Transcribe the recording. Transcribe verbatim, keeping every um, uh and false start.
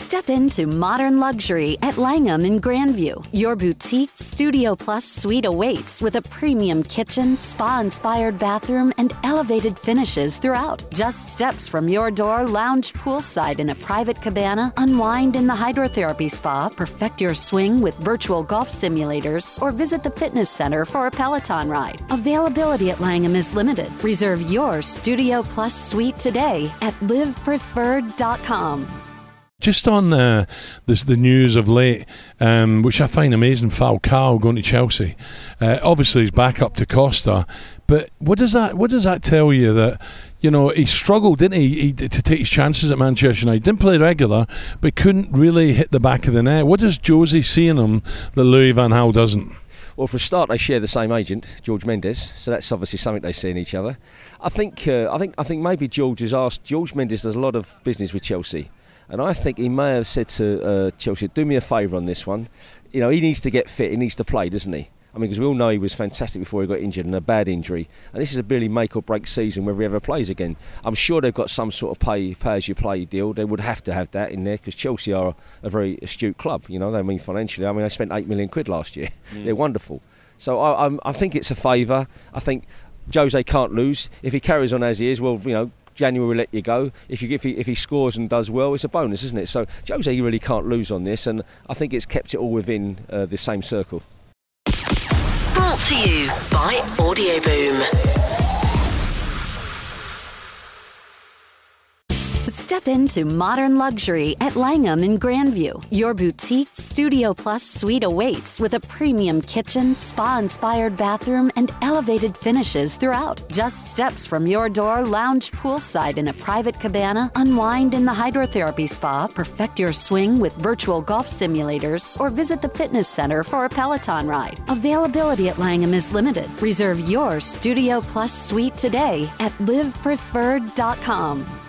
Step into modern luxury at Langham in Grandview. Your boutique Studio Plus suite awaits with a premium kitchen, spa-inspired bathroom, and elevated finishes throughout. Just steps from your door, lounge poolside in a private cabana, unwind in the hydrotherapy spa, perfect your swing with virtual golf simulators, or visit the fitness center for a Peloton ride. Availability at Langham is limited. Reserve your Studio Plus suite today at live preferred dot com. Just on uh, this, the news of late, um, which I find amazing, Falcao going to Chelsea. Uh, obviously, he's back up to Costa, but what does that what does that tell you? That, you know, he struggled, didn't he, he to take his chances at Manchester United. Didn't play regular, but couldn't really hit the back of the net. What does Josie see in him that Louis van Gaal doesn't? Well, for a start, they share the same agent, George Mendes, so that's obviously something they see in each other. I think, uh, I think, I think maybe George has asked. George Mendes does a lot of business with Chelsea. And I think he may have said to uh, Chelsea, do me a favour on this one. You know, he needs to get fit, he needs to play, doesn't he? I mean, because we all know he was fantastic before he got injured, and a bad injury. And this is a really make or break season whether he ever plays again. I'm sure they've got some sort of pay, pay-as-you-play deal. They would have to have that in there, because Chelsea are a, a very astute club. You know, they mean financially. I mean, they spent eight million quid last year. Mm. They're wonderful. So I, I'm, I think it's a favour. I think Jose can't lose. If he carries on as he is, well, you know, January will let you go. If you if he if he scores and does well, it's a bonus, isn't it? So Jose, you really can't lose on this, and I think it's kept it all within uh, the same circle. Brought to you by Audio Boom. Step into modern luxury at Langham in Grandview. Your boutique Studio Plus suite awaits with a premium kitchen, spa-inspired bathroom, and elevated finishes throughout. Just steps from your door, lounge poolside in a private cabana, unwind in the hydrotherapy spa, perfect your swing with virtual golf simulators, or visit the fitness center for a Peloton ride. Availability at Langham is limited. Reserve your Studio Plus suite today at live preferred dot com.